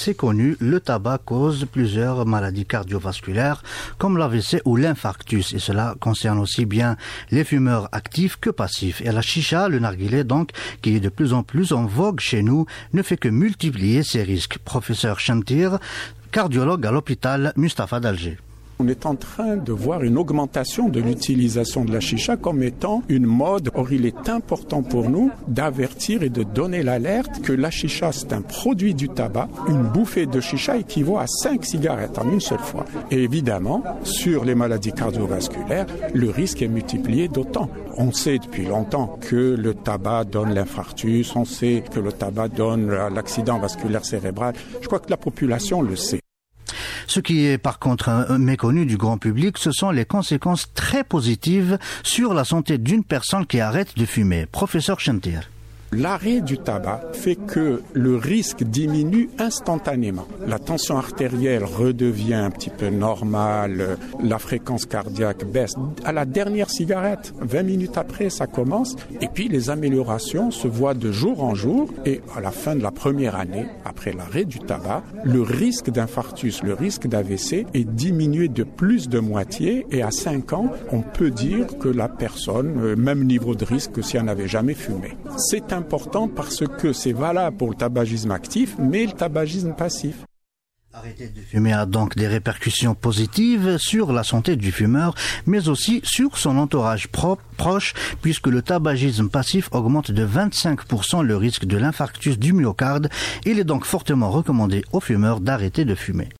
c'est connu, le tabac cause plusieurs maladies cardiovasculaires comme l'AVC ou l'infarctus. Et cela concerne aussi bien les fumeurs actifs que passifs. Et la chicha, le narguilé donc, qui est de plus en plus en vogue chez nous, ne fait que multiplier ces risques. Professeur Chantir, cardiologue à l'hôpital Mustapha d'Alger. On est en train de voir une augmentation de l'utilisation de la chicha comme étant une mode. Or, il est important pour nous d'avertir et de donner l'alerte que la chicha, c'est un produit du tabac. Une bouffée de chicha équivaut à 5 cigarettes en une seule fois. Et évidemment, sur les maladies cardiovasculaires, le risque est multiplié d'autant. On sait depuis longtemps que le tabac donne l'infarctus, on sait que le tabac donne l'accident vasculaire cérébral. Je crois que la population le sait. Ce qui est par contre méconnu du grand public, ce sont les conséquences très positives sur la santé d'une personne qui arrête de fumer. Professeur Chantir. L'arrêt du tabac fait que le risque diminue instantanément. La tension artérielle redevient un petit peu normale, la fréquence cardiaque baisse. À la dernière cigarette, 20 minutes après, ça commence. Et puis les améliorations se voient de jour en jour. Et à la fin de la première année, après l'arrêt du tabac, le risque d'infarctus, le risque d'AVC est diminué de plus de moitié. Et à 5 ans, on peut dire que la personne, même niveau de risque que si elle n'avait jamais fumé. C'est important parce que c'est valable pour le tabagisme actif, mais le tabagisme passif. Arrêter de fumer a donc des répercussions positives sur la santé du fumeur, mais aussi sur son entourage proche, puisque le tabagisme passif augmente de 25% le risque de l'infarctus du myocarde. Il est donc fortement recommandé aux fumeurs d'arrêter de fumer.